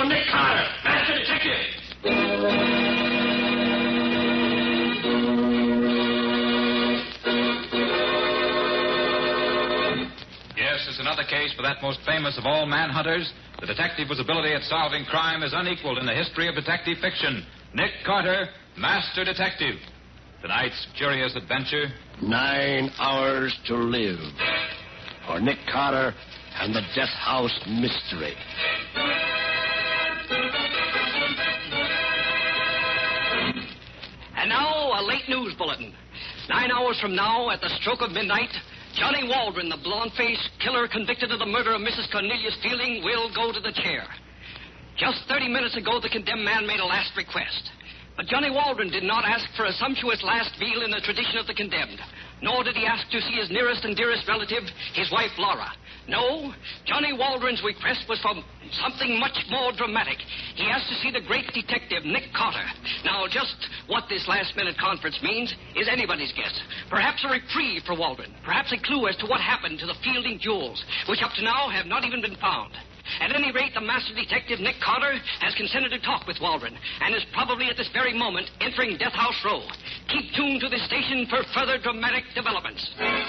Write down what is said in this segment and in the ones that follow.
I'm Nick Carter, Master Detective. Yes, it's another case for that most famous of all manhunters, the detective whose ability at solving crime is unequaled in the history of detective fiction. Nick Carter, Master Detective. Tonight's curious adventure. 9 Hours to Live. For Nick Carter and the Death House Mystery. And now, a late news bulletin. 9 hours from now, at the stroke of midnight, Johnny Waldron, the blonde-faced killer convicted of the murder of Mrs. Cornelius Fielding, will go to the chair. Just 30 minutes ago, the condemned man made a last request. But Johnny Waldron did not ask for a sumptuous last meal in the tradition of the condemned, nor did he ask to see his nearest and dearest relative, his wife, Laura. No, Johnny Waldron's request was for something much more dramatic. He asked to see the great detective, Nick Carter. Now, just what this last-minute conference means is anybody's guess. Perhaps a reprieve for Waldron. Perhaps a clue as to what happened to the Fielding jewels, which up to now have not even been found. At any rate, the master detective, Nick Carter, has consented to talk with Waldron and is probably at this very moment entering Death House Row. Keep tuned to this station for further dramatic developments.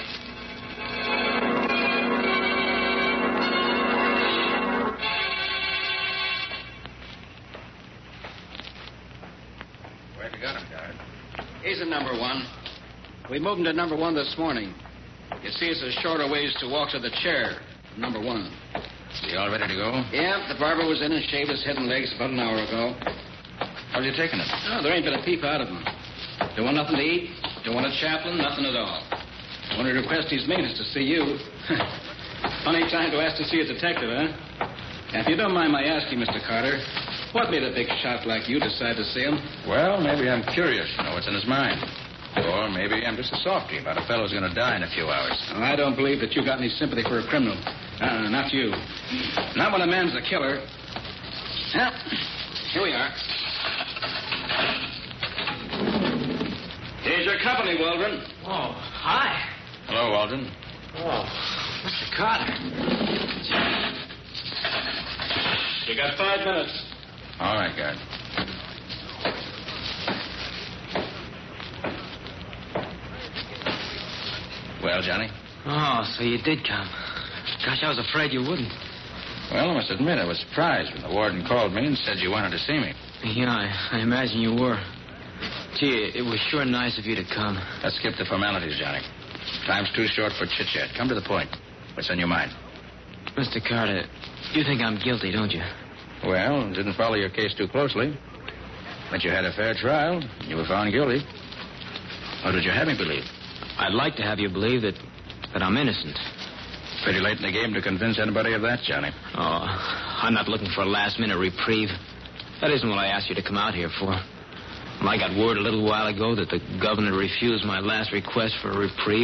Where'd you got him, guard? He's in number 1. We moved him to number 1 this morning. You see, it's a shorter ways to walk to the chair. Number 1. Is he all ready to go? Yeah, the barber was in and shaved his head and legs about an hour ago. How's he taking it? Oh, there ain't been a peep out of him. Don't want nothing to eat. Don't want a chaplain. Nothing at all. The only request he's made is to see you. Funny time to ask to see a detective, huh? Now, if you don't mind my asking, Mr. Carter, what made a big shot like you decide to see him? Well, maybe I'm curious to know what's in his mind. Or maybe I'm just a softie about a fellow's going to die in a few hours. Oh, I don't believe that you got any sympathy for a criminal. Not you. Not when a man's a killer. Well, here we are. Here's your company, Waldron. Oh, hi. Hello, Waldron. Oh, Mr. Carter. You got 5 minutes. All right, guard. Well, Johnny? Oh, so you did come. Gosh, I was afraid you wouldn't. Well, I must admit I was surprised when the warden called me and said you wanted to see me. Yeah, I imagine you were. Gee, it was sure nice of you to come. Let's skip the formalities, Johnny. Time's too short for chit-chat. Come to the point. What's on your mind? Mr. Carter, you think I'm guilty, don't you? Well, didn't follow your case too closely. But you had a fair trial. You were found guilty. What would you have me believe? I'd like to have you believe that I'm innocent. Pretty late in the game to convince anybody of that, Johnny. Oh, I'm not looking for a last-minute reprieve. That isn't what I asked you to come out here for. When I got word a little while ago that the governor refused my last request for a reprieve,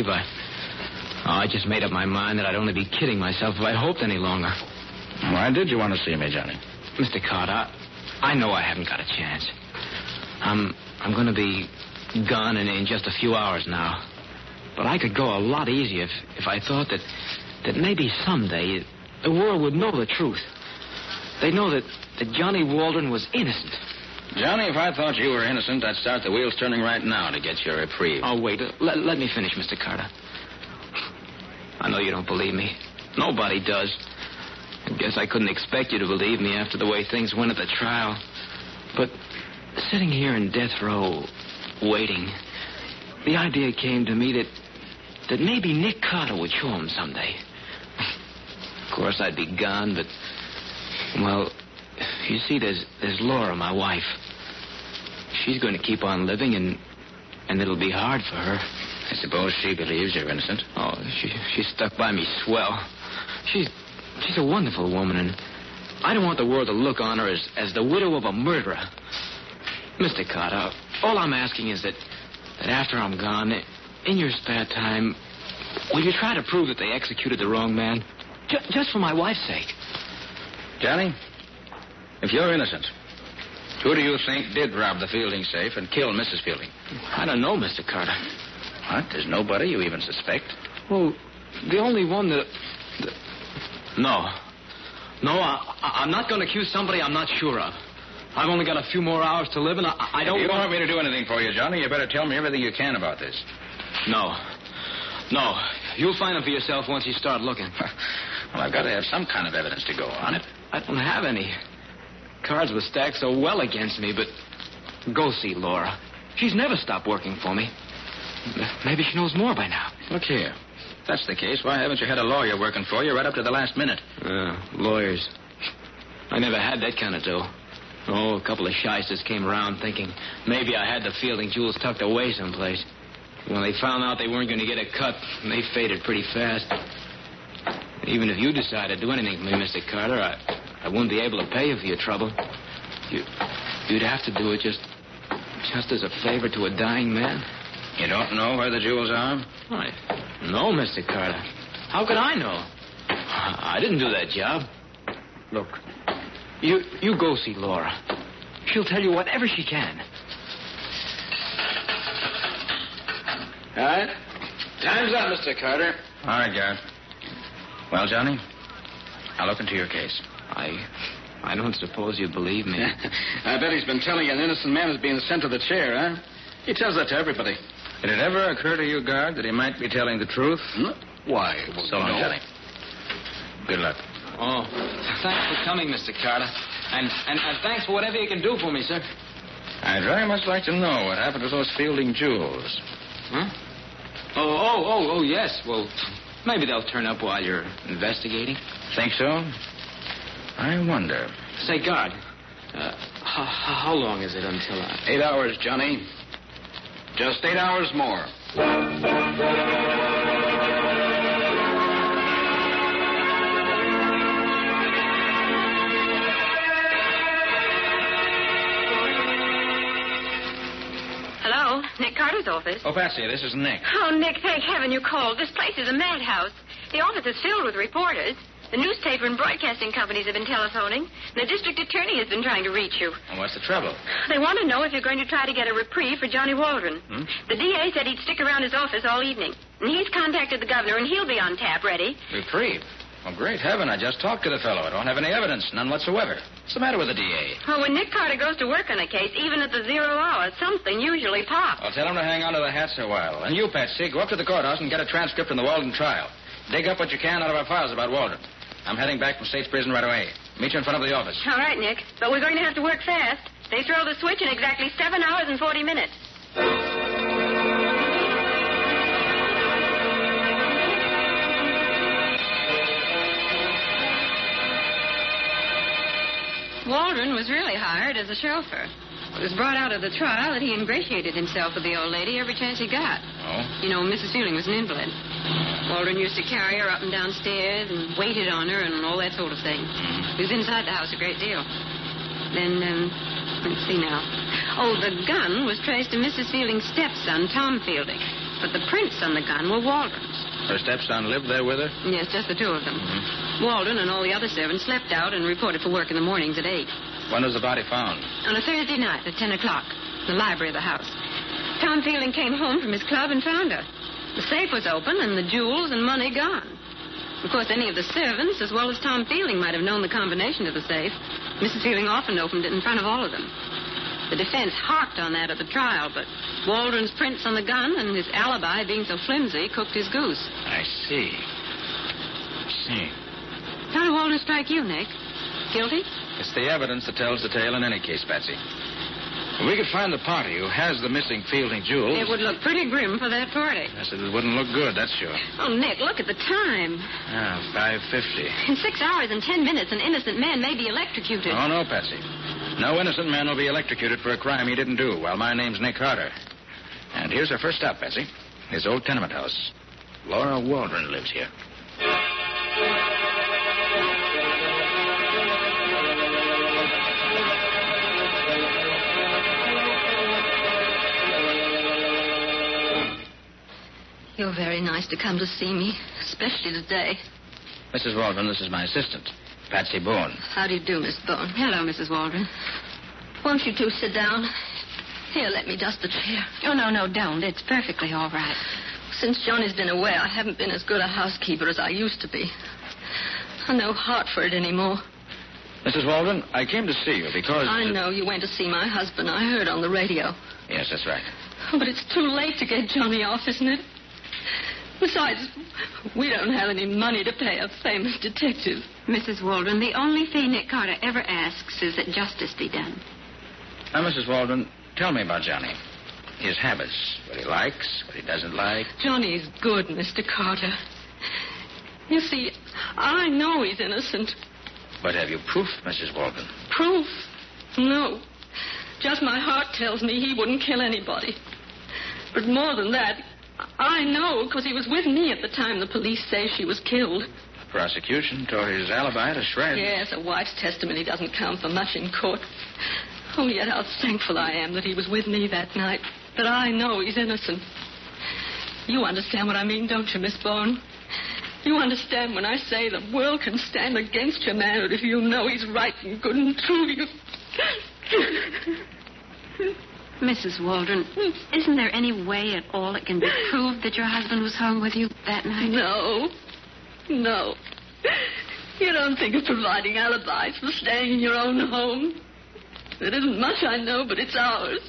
I just made up my mind that I'd only be kidding myself if I hoped any longer. Why did you want to see me, Johnny? Mr. Carter, I know I haven't got a chance. I'm going to be gone in just a few hours now. But I could go a lot easier if I thought that maybe someday the world would know the truth. They'd know that Johnny Waldron was innocent. Johnny, if I thought you were innocent, I'd start the wheels turning right now to get your reprieve. Oh, wait. Let me finish, Mr. Carter. I know you don't believe me. Nobody does. I guess I couldn't expect you to believe me after the way things went at the trial. But sitting here in death row, waiting, the idea came to me that maybe Nick Carter would show him someday. Of course, I'd be gone, but, well, you see, there's Laura, my wife. She's going to keep on living, and it'll be hard for her. I suppose she believes you're innocent. Oh, she stuck by me swell. She's a wonderful woman, and I don't want the world to look on her as the widow of a murderer. Mr. Carter, all I'm asking is that after I'm gone, in your spare time, will you try to prove that they executed the wrong man? Just for my wife's sake. Johnny, if you're innocent, who do you think did rob the Fielding safe and kill Mrs. Fielding? I don't know, Mr. Carter. What? There's nobody you even suspect? Well, the only one that... No. No, I'm not going to accuse somebody I'm not sure of. I've only got a few more hours to live, and I don't If you want me to do anything for you, Johnny, you better tell me everything you can about this. No. You'll find it for yourself once you start looking. Well, I've got to have some kind of evidence to go on it. I don't have any. Cards were stacked so well against me, but go see Laura. She's never stopped working for me. Maybe she knows more by now. Look here. If that's the case, why haven't you had a lawyer working for you right up to the last minute? Lawyers. I never had that kind of dough. Oh, a couple of shysters came around thinking maybe I had the Fielding jewels tucked away someplace. When they found out they weren't going to get a cut, they faded pretty fast. Even if you decided to do anything for me, Mr. Carter, I wouldn't be able to pay you for your trouble. You'd have to do it just as a favor to a dying man. You don't know where the jewels are? No, Mr. Carter. How could I know? I didn't do that job. Look, you go see Laura. She'll tell you whatever she can. All right. Time's up, Mr. Carter. All right, Garrett. Well, Johnny, I'll look into your case. I don't suppose you believe me. I bet he's been telling you an innocent man is being sent to the chair, huh? He tells that to everybody. Did it ever occur to you, Guard, that he might be telling the truth? Why? So long, Johnny. Good luck. Oh, thanks for coming, Mr. Carter. And thanks for whatever you can do for me, sir. I'd very much like to know what happened to those Fielding jewels. Huh? Oh, yes. Well, maybe they'll turn up while you're investigating. Think so? I wonder. Say, Guard, how long is it until 8 hours, Johnny. Just 8 hours more. Hello, Nick Carter's office. Oh, Patsy, this is Nick. Oh, Nick, thank heaven you called. This place is a madhouse. The office is filled with reporters. The newspaper and broadcasting companies have been telephoning. The district attorney has been trying to reach you. Well, what's the trouble? They want to know if you're going to try to get a reprieve for Johnny Waldron. The DA said he'd stick around his office all evening. And he's contacted the governor, and he'll be on tap ready. Reprieve? Well, great heaven, I just talked to the fellow. I don't have any evidence, none whatsoever. What's the matter with the DA? Well, when Nick Carter goes to work on a case, even at the 0 hour, something usually pops. I'll tell him to hang on to the hats a while. And you, Patsy, go up to the courthouse and get a transcript from the Walden trial. Dig up what you can out of our files about Waldron. I'm heading back from State's prison right away. Meet you in front of the office. All right, Nick. But we're going to have to work fast. They throw the switch in exactly 7 hours and 40 minutes. Waldron was really hired as a chauffeur. It was brought out of the trial that he ingratiated himself with the old lady every chance he got. Oh? You know, Mrs. Fielding was an invalid. Waldron used to carry her up and down stairs and waited on her and all that sort of thing. He was inside the house a great deal. Then, let's see now. Oh, the gun was traced to Mrs. Fielding's stepson, Tom Fielding. But the prints on the gun were Waldron's. Her stepson lived there with her? Yes, just the two of them. Waldron and all the other servants slept out and reported for work in the mornings at 8. When was the body found? On a Thursday night at 10 o'clock, in the library of the house. Tom Fielding came home from his club and found her. The safe was open and the jewels and money gone. Of course, any of the servants, as well as Tom Fielding, might have known the combination to the safe. Mrs. Fielding often opened it in front of all of them. The defense harped on that at the trial, but Waldron's prints on the gun and his alibi being so flimsy cooked his goose. I see. How did Waldron strike you, Nick? Guilty? It's the evidence that tells the tale in any case, Patsy. If we could find the party who has the missing Fielding jewels... It would look pretty grim for that party. Yes, it wouldn't look good, that's sure. Oh, Nick, look at the time. 5:50. In 6 hours and 10 minutes, an innocent man may be electrocuted. Oh, no, Patsy. No innocent man will be electrocuted for a crime he didn't do, while my name's Nick Carter. And here's our first stop, Patsy. His old tenement house. Laura Waldron lives here. You're very nice to come to see me, especially today. Mrs. Waldron, this is my assistant, Patsy Bourne. How do you do, Miss Bourne? Hello, Mrs. Waldron. Won't you two sit down? Here, let me dust the chair. Oh, no, don't. It's perfectly all right. Since Johnny's been away, I haven't been as good a housekeeper as I used to be. no heart for it anymore. Mrs. Waldron, I came to see you because... I know you went to see my husband. I heard on the radio. Yes, that's right. But it's too late to get Johnny off, isn't it? Besides, we don't have any money to pay a famous detective. Mrs. Waldron, the only fee Nick Carter ever asks is that justice be done. Now, Mrs. Waldron, tell me about Johnny. His habits, what he likes, what he doesn't like. Johnny's good, Mr. Carter. You see, I know he's innocent. But have you proof, Mrs. Waldron? Proof? No. Just my heart tells me he wouldn't kill anybody. But more than that, I know because he was with me at the time the police say she was killed. The prosecution tore his alibi to shreds. Yes, a wife's testimony doesn't count for much in court. Oh, yet how thankful I am that he was with me that night. That I know he's innocent. You understand what I mean, don't you, Miss Bourne? You understand when I say the world can stand against your manhood if you know he's right and good and true. You... Mrs. Waldron, isn't there any way at all it can be proved that your husband was hung with you that night? No. No. You don't think of providing alibis for staying in your own home. It isn't much, I know, but it's ours.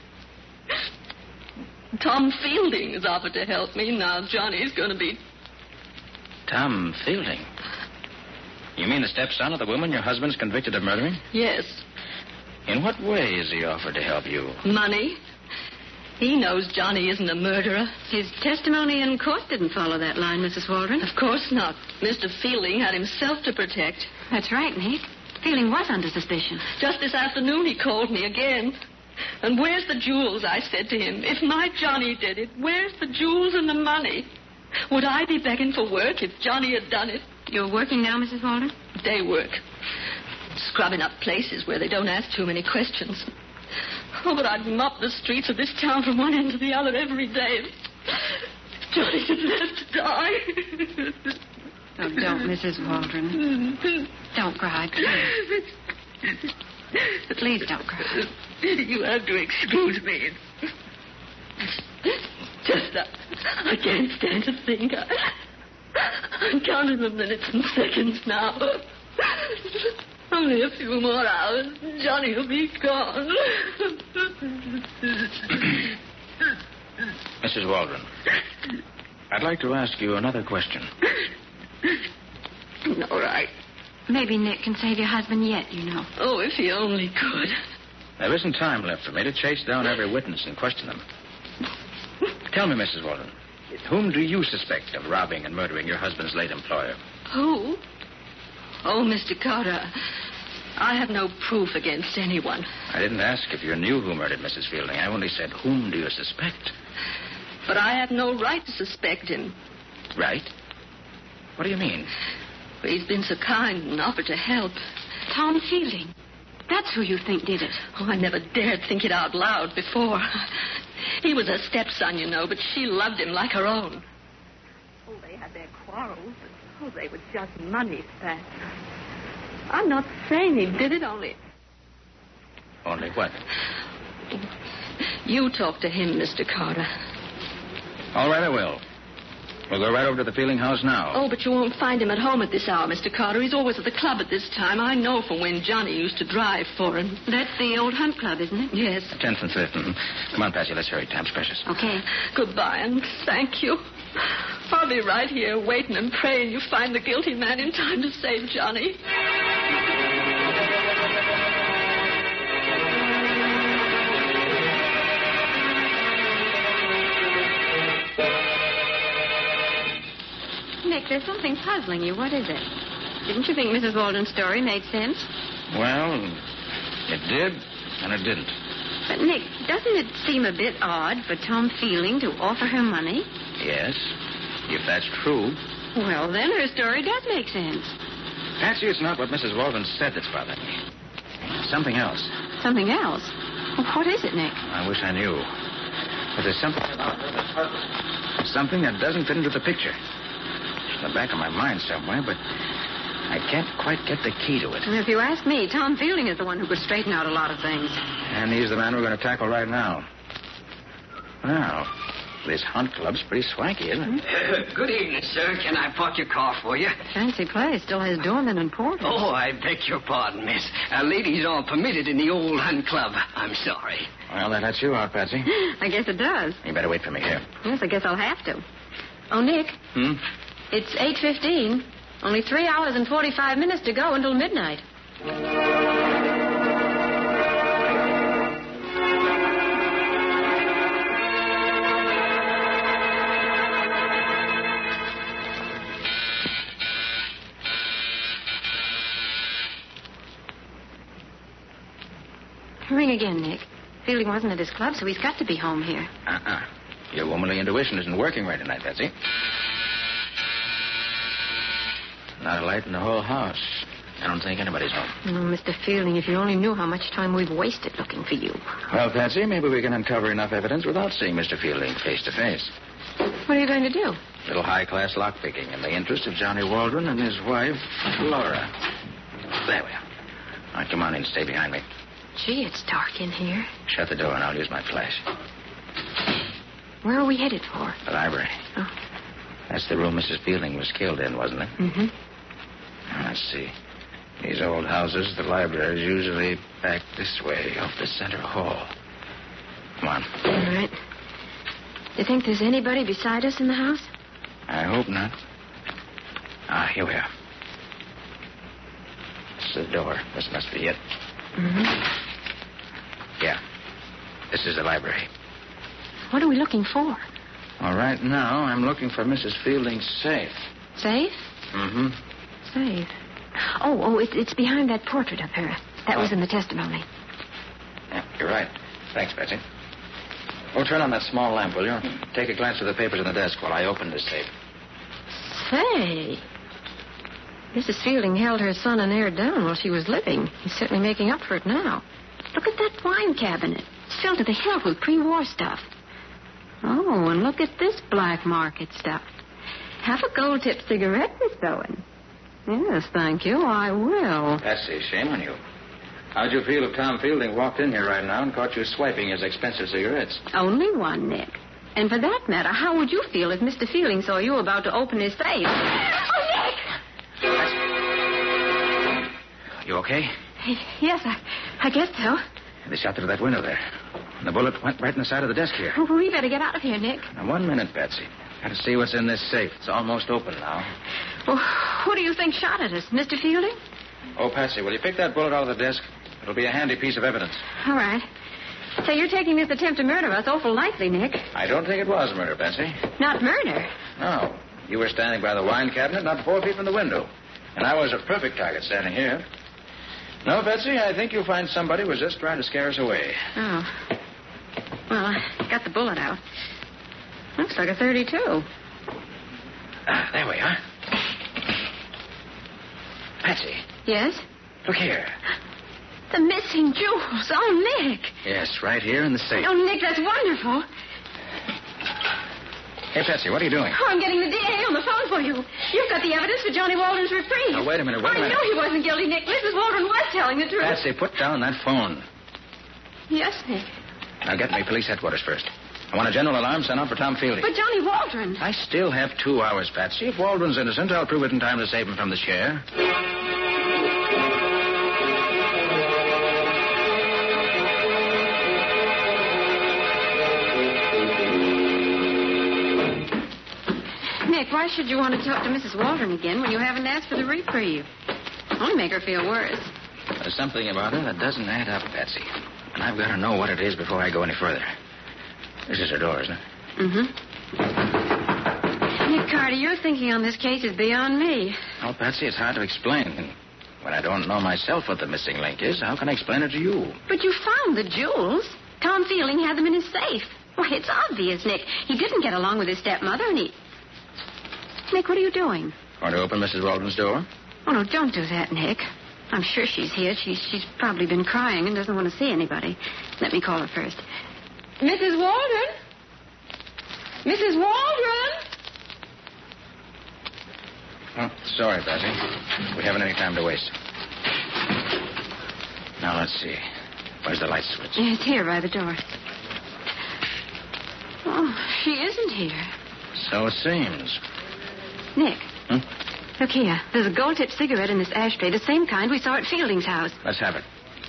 Tom Fielding has offered to help me. Now Johnny's going to be... Tom Fielding? You mean the stepson of the woman your husband's convicted of murdering? Yes. In what way has he offered to help you? Money. He knows Johnny isn't a murderer. His testimony in court didn't follow that line, Mrs. Waldron. Of course not. Mr. Fielding had himself to protect. That's right, Nick. Fielding was under suspicion. Just this afternoon he called me again. And where's the jewels, I said to him. If my Johnny did it, where's the jewels and the money? Would I be begging for work if Johnny had done it? You're working now, Mrs. Waldron? Day work. Scrubbing up places where they don't ask too many questions. Oh, but I'd mop the streets of this town from one end to the other every day. Johnny deserves to die. Oh, don't, Mrs. Waldron. Don't cry, please. Please don't cry. You have to excuse me. Just I can't stand to think. I'm counting the minutes and seconds now. Only a few more hours. Johnny will be gone. Mrs. Waldron, I'd like to ask you another question. All right. Maybe Nick can save your husband yet, you know. Oh, if he only could. There isn't time left for me to chase down every witness and question them. Tell me, Mrs. Waldron, whom do you suspect of robbing and murdering your husband's late employer? Who? Oh, Mr. Carter, I have no proof against anyone. I didn't ask if you knew who murdered Mrs. Fielding. I only said, whom do you suspect? But I have no right to suspect him. Right? What do you mean? But he's been so kind and offered to help. Tom Fielding. That's who you think did it. Oh, I never dared think it out loud before. He was her stepson, you know, but she loved him like her own. Oh, they had their quarrels, but oh, they were just money spats. I'm not saying he did it, only... Only what? You talk to him, Mr. Carter. All right, I will. We'll go right over to the Fielding house now. Oh, but you won't find him at home at this hour, Mr. Carter. He's always at the club at this time. I know from when Johnny used to drive for him. That's the old Hunt Club, isn't it? Yes. 10th and 5th. Mm-hmm. Come on, Patsy, let's hurry. Time's precious. Okay. Goodbye, and thank you. I'll be right here waiting and praying you find the guilty man in time to save Johnny. Nick, there's something puzzling you. What is it? Didn't you think Mrs. Waldron's story made sense? Well, it did, and it didn't. But, Nick, doesn't it seem a bit odd for Tom Fielding to offer her money? Yes, if that's true. Well, then her story does make sense. Patsy, it's not what Mrs. Waldron said that's bothering me. Something else. Something else? Well, what is it, Nick? I wish I knew. But there's something about her that's puzzling. Something that doesn't fit into the picture. It's in the back of my mind somewhere, but I can't quite get the key to it. If you ask me, Tom Fielding is the one who could straighten out a lot of things. And he's the man we're going to tackle right now. Now, This hunt club's pretty swanky, isn't it? Good evening, sir. Can I park your car for you? Fancy place. Still has doormen and porters. Oh, I beg your pardon, miss. Ladies aren't permitted in the old hunt club. I'm sorry. Well, that lets you out, Patsy. I guess it does. You better wait for me here. Yes, I guess I'll have to. Oh, Nick. It's 8:15. Only 3 hours and 45 minutes to go until midnight. Ring again, Nick. Fielding wasn't at his club, so he's got to be home here. Your womanly intuition isn't working right tonight, Patsy. Not a light in the whole house. I don't think anybody's home. Oh, Mr. Fielding, if you only knew how much time we've wasted looking for you. Well, Patsy, maybe we can uncover enough evidence without seeing Mr. Fielding face to face. What are you going to do? Little high-class lockpicking in the interest of Johnny Waldron and his wife, Laura. There we are. All right, come on in. Stay behind me. Gee, it's dark in here. Shut the door and I'll use my flash. Where are we headed for? The library. Oh. That's the room Mrs. Fielding was killed in, wasn't it? Mm-hmm. Let's see. These old houses, the library's usually back this way, off the center hall. Come on. All right. You think there's anybody beside us in the house? I hope not. Here we are. This is the door. This must be it. Mm-hmm. Yeah. This is the library. What are we looking for? Well, right now, I'm looking for Mrs. Fielding's safe. Safe? Mm-hmm. Safe. Oh, it's behind that portrait of her. That was in the testimony. Yeah, you're right. Thanks, Betsy. Oh, turn on that small lamp, will you? Take a glance at the papers on the desk while I open this safe. Say, Mrs. Fielding held her son and heir down while she was living. He's certainly making up for it now. Look at that wine cabinet. It's filled to the hilt with pre-war stuff. Oh, and look at this black market stuff. Half a gold-tipped cigarette is going. Yes, thank you. I will. Patsy, shame on you. How'd you feel if Tom Fielding walked in here right now and caught you swiping his expensive cigarettes? Only one, Nick. And for that matter, how would you feel if Mr. Fielding saw you about to open his safe? Oh, Nick! You okay? Yes, I guess so. They shot through that window there. And the bullet went right in the side of the desk here. Oh, we better get out of here, Nick. Now, 1 minute, Patsy. Got to see what's in this safe. It's almost open now. Well, who do you think shot at us, Mr. Fielding? Oh, Patsy, will you pick that bullet out of the desk? It'll be a handy piece of evidence. All right. So you're taking this attempt to murder us awful lightly, Nick. I don't think it was murder, Patsy. Not murder? No. You were standing by the wine cabinet, not 4 feet from the window. And I was a perfect target standing here. No, Patsy, I think you'll find somebody was just trying to scare us away. Oh. Well, I got the bullet out. Looks like a .32. There we are. Patsy. Yes? Look here. The missing jewels. Oh, Nick. Yes, right here in the safe. Oh, Nick, that's wonderful. Hey, Patsy, what are you doing? Oh, I'm getting the DA on the phone for you. You've got the evidence for Johnny Waldron's reprieve. Now, wait a minute, I knew he wasn't guilty, Nick. Mrs. Waldron was telling the truth. Patsy, put down that phone. Yes, Nick. Now, get me police headquarters first. I want a general alarm sent out for Tom Fielding. But Johnny Waldron. I still have 2 hours, Patsy. If Waldron's innocent, I'll prove it in time to save him from the chair. Nick, why should you want to talk to Mrs. Waldron again when you haven't asked for the reprieve? Only make her feel worse. There's something about it that doesn't add up, Patsy. And I've got to know what it is before I go any further. This is her door, isn't it? Mm-hmm. Nick Carter, your thinking on this case is beyond me. Oh, Patsy, it's hard to explain. And when I don't know myself what the missing link is, how can I explain it to you? But you found the jewels. Tom Fielding had them in his safe. Why, it's obvious, Nick. He didn't get along with his stepmother, and he... Nick, what are you doing? Want to open Mrs. Waldron's door? Oh, no, don't do that, Nick. I'm sure she's here. She's probably been crying and doesn't want to see anybody. Let me call her first. Mrs. Waldron? Mrs. Waldron? Oh, sorry, Patsy. We haven't any time to waste. Now, let's see. Where's the light switch? It's here by the door. Oh, Oh, she isn't here. So it seems. Nick. Hmm? Look here. There's a gold-tipped cigarette in this ashtray, the same kind we saw at Fielding's house. Let's have it.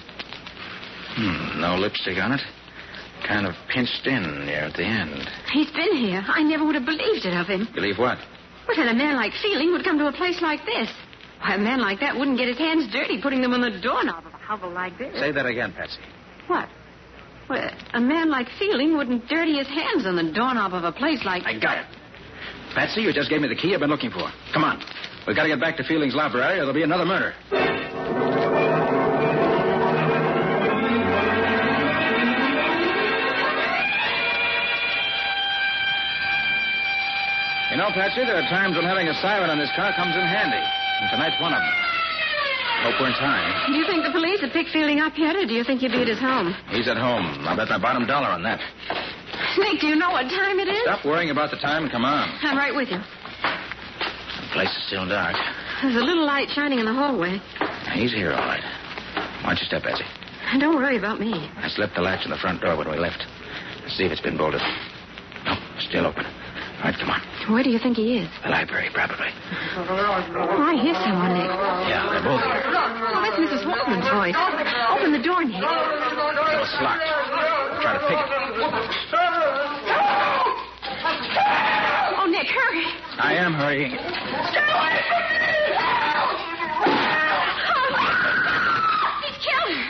No lipstick on it. Kind of pinched in near at the end. He's been here. I never would have believed it of him. Believe what? Well, that a man like Fielding would come to a place like this. Why, a man like that wouldn't get his hands dirty putting them on the doorknob of a hovel like this. Say that again, Patsy. What? Well, a man like Fielding wouldn't dirty his hands on the doorknob of a place like... I got it. Patsy, you just gave me the key I've been looking for. Come on. We've got to get back to Fielding's library or there'll be another murder. You know, Patsy, there are times when having a siren on this car comes in handy. And tonight's one of them. Hope we're in time. Do you think the police have picked Fielding up yet, or do you think he'll be at his home? He's at home. I'll bet my bottom dollar on that. Nick, do you know what time it is? Stop worrying about the time and come on. I'm right with you. The place is still dark. There's a little light shining in the hallway. He's here, all right. Watch your step, Patsy. Don't worry about me. I slipped the latch on the front door when we left. Let's see if it's been bolted. No, still open. All right, come on. Where do you think he is? The library, probably. Oh, I hear someone, Nick. Yeah, they're both here. Oh, that's Mrs. Waldman's voice. Open the door, Nick. No, it's locked. I'll try to pick it. Oh, Nick, hurry. I am hurrying. He's killed her.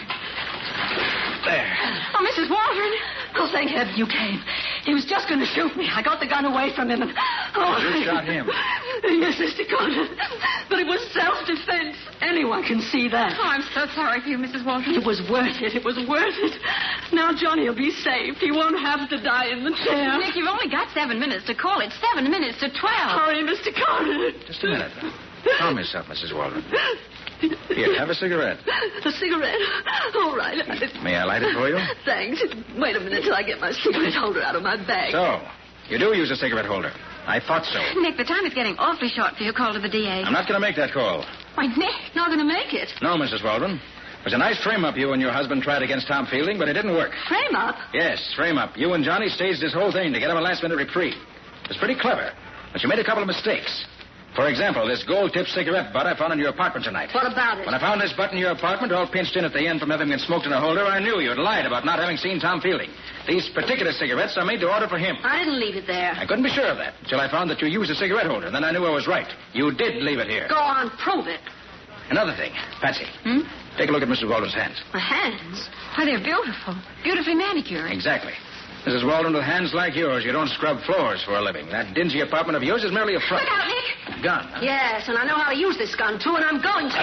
There. Oh, Mrs. Waldron. Oh, thank heaven you came. He was just going to shoot me. I got the gun away from him and... Oh, You shot him. Yes, Mr. Carter. But it was self-defense. Anyone can see that. Oh, I'm so sorry for you, Mrs. Waldron. It was worth it. It was worth it. Now Johnny will be safe. He won't have to die in the chair. Nick, you've only got 7 minutes to call. It's 7 minutes to 12. Hurry, Mr. Carter. Just a minute. Calm yourself, Mrs. Waldron. Here, have a cigarette. A cigarette? All right. May I light it for you? Thanks. Wait a minute till I get my cigarette holder out of my bag. So, you do use a cigarette holder. I thought so. Nick, the time is getting awfully short for your call to the DA. I'm not going to make that call. Why, Nick, not going to make it. No, Mrs. Waldron. It was a nice frame-up you and your husband tried against Tom Fielding, but it didn't work. Frame up? Yes, frame-up. You and Johnny staged this whole thing to get him a last-minute reprieve. It was pretty clever, but you made a couple of mistakes. For example, this gold-tipped cigarette butt I found in your apartment tonight. What about it? When I found this butt in your apartment, all pinched in at the end from having been smoked in a holder, I knew you had lied about not having seen Tom Fielding. These particular cigarettes are made to order for him. I didn't leave it there. I couldn't be sure of that until I found that you used a cigarette holder. Then I knew I was right. You did leave it here. Go on, prove it. Another thing, Patsy. Take a look at Mrs. Waldron's hands. My hands? Why, they're beautiful. Beautifully manicured. Exactly. Mrs. Waldron, with hands like yours, you don't scrub floors for a living. That dingy apartment of yours is merely a front. Look out, Nick. Gun. Huh? Yes, and I know how to use this gun, too, and I'm going to.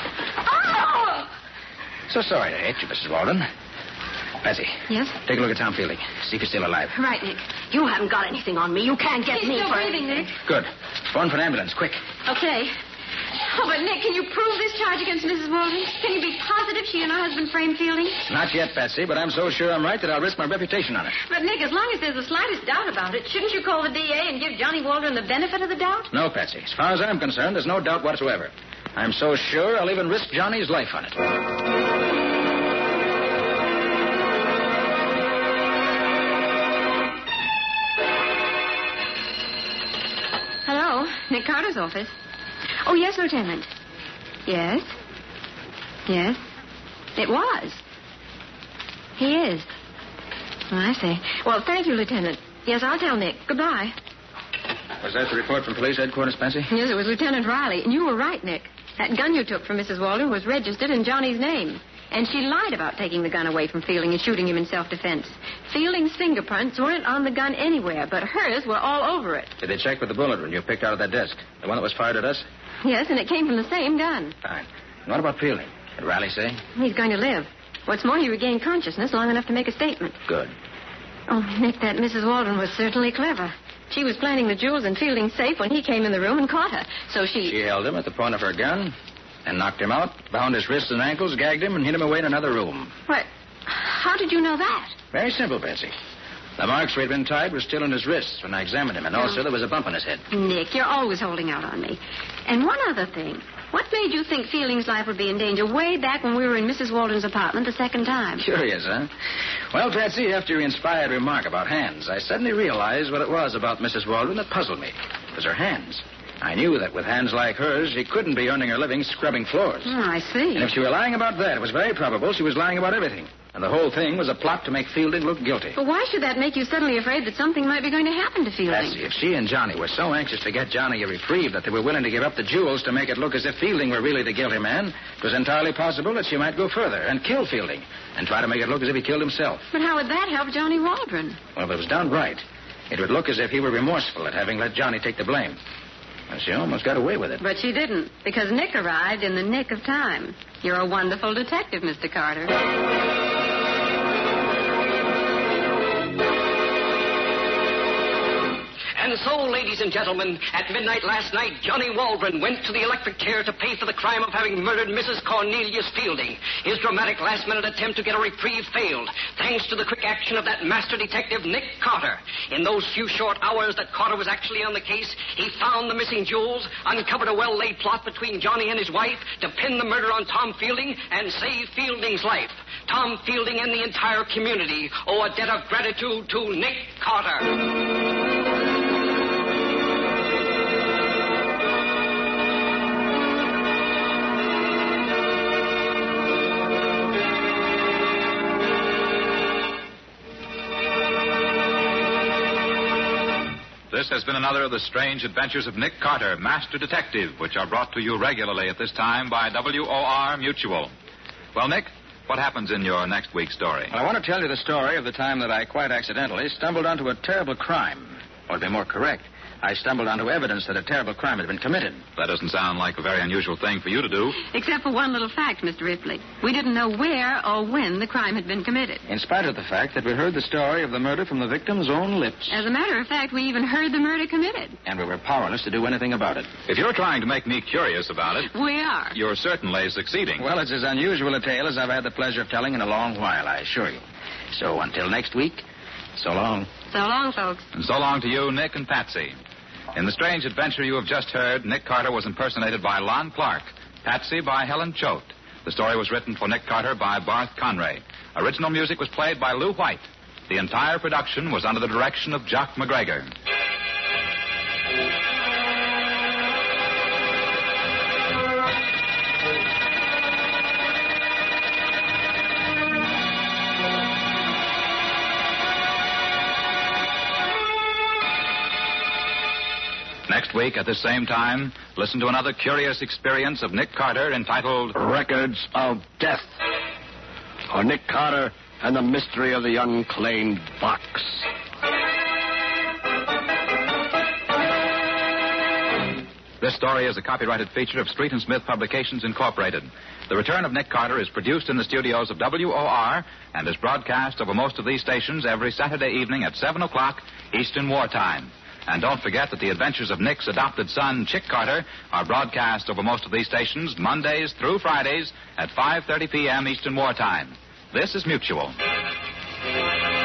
Oh! So sorry to hate you, Mrs. Waldron. Patsy. Yes? Take a look at Tom Fielding. See if he's still alive. Right, Nick. You haven't got anything on me. You can't get He's me still for breathing, Nick. Good. Phone for an ambulance, quick. Okay. Oh, but Nick, can you prove this charge against Mrs. Waldron? Can you be positive she and her husband framed Fielding? Not yet, Patsy, but I'm so sure I'm right that I'll risk my reputation on it. But, Nick, as long as there's the slightest doubt about it, shouldn't you call the DA and give Johnny Waldron the benefit of the doubt? No, Patsy. As far as I'm concerned, there's no doubt whatsoever. I'm so sure I'll even risk Johnny's life on it. Hello, Nick Carter's office. Oh, yes, Lieutenant. Yes? Yes? It was. He is. Oh, I see. Well, thank you, Lieutenant. Yes, I'll tell Nick. Goodbye. Was that the report from police headquarters, Patsy? Yes, it was Lieutenant Riley. And you were right, Nick. That gun you took from Mrs. Waldron was registered in Johnny's name. And she lied about taking the gun away from Fielding and shooting him in self-defense. Fielding's fingerprints weren't on the gun anywhere, but hers were all over it. Did they check with the bullet when you picked out of that desk? The one that was fired at us? Yes, and it came from the same gun. Fine. And what about Fielding? Did Riley say? He's going to live. What's more, he regained consciousness long enough to make a statement. Good. Oh, Nick, that Mrs. Waldron was certainly clever. She was planting the jewels in Fielding's safe when he came in the room and caught her. So She held him at the point of her gun, and knocked him out, bound his wrists and ankles, gagged him, and hid him away in another room. What? How did you know that? Very simple, Patsy. The marks where he'd been tied were still in his wrists when I examined him, and also there was a bump on his head. Nick, you're always holding out on me. And one other thing. What made you think Fielding's life would be in danger way back when we were in Mrs. Waldron's apartment the second time? Curious, huh? Well, Patsy, after your inspired remark about hands, I suddenly realized what it was about Mrs. Waldron that puzzled me. It was her hands. I knew that with hands like hers, she couldn't be earning her living scrubbing floors. Oh, I see. And if she were lying about that, it was very probable she was lying about everything. And the whole thing was a plot to make Fielding look guilty. But why should that make you suddenly afraid that something might be going to happen to Fielding? Patsy, if she and Johnny were so anxious to get Johnny a reprieve that they were willing to give up the jewels to make it look as if Fielding were really the guilty man, it was entirely possible that she might go further and kill Fielding and try to make it look as if he killed himself. But how would that help Johnny Waldron? Well, if it was done right, it would look as if he were remorseful at having let Johnny take the blame. And she almost got away with it. But she didn't, because Nick arrived in the nick of time. You're a wonderful detective, Mr. Carter. And so, ladies and gentlemen, at midnight last night, Johnny Waldron went to the electric chair to pay for the crime of having murdered Mrs. Cornelius Fielding. His dramatic last-minute attempt to get a reprieve failed, thanks to the quick action of that master detective, Nick Carter. In those few short hours that Carter was actually on the case, he found the missing jewels, uncovered a well-laid plot between Johnny and his wife to pin the murder on Tom Fielding and save Fielding's life. Tom Fielding and the entire community owe a debt of gratitude to Nick Carter. This has been another of the strange adventures of Nick Carter, Master Detective, which are brought to you regularly at this time by WOR Mutual. Well, Nick, what happens in your next week's story? Well, I want to tell you the story of the time that I quite accidentally stumbled onto a terrible crime. Or to be more correct, I stumbled onto evidence that a terrible crime had been committed. That doesn't sound like a very unusual thing for you to do. Except for one little fact, Mr. Ripley. We didn't know where or when the crime had been committed. In spite of the fact that we heard the story of the murder from the victim's own lips. As a matter of fact, we even heard the murder committed. And we were powerless to do anything about it. If you're trying to make me curious about it... We are. You're certainly succeeding. Well, it's as unusual a tale as I've had the pleasure of telling in a long while, I assure you. So until next week, so long. So long, folks. And so long to you, Nick and Patsy. In the strange adventure you have just heard, Nick Carter was impersonated by Lon Clark, Patsy by Helen Choate. The story was written for Nick Carter by Barth Conray. Original music was played by Lou White. The entire production was under the direction of Jock McGregor. Next week, at this same time, listen to another curious experience of Nick Carter entitled Records of Death. Or Nick Carter and the Mystery of the Unclaimed Box. This story is a copyrighted feature of Street and Smith Publications, Incorporated. The Return of Nick Carter is produced in the studios of WOR and is broadcast over most of these stations every Saturday evening at 7 o'clock Eastern Wartime. And don't forget that the adventures of Nick's adopted son, Chick Carter, are broadcast over most of these stations Mondays through Fridays at 5:30 p.m. Eastern Wartime. This is Mutual.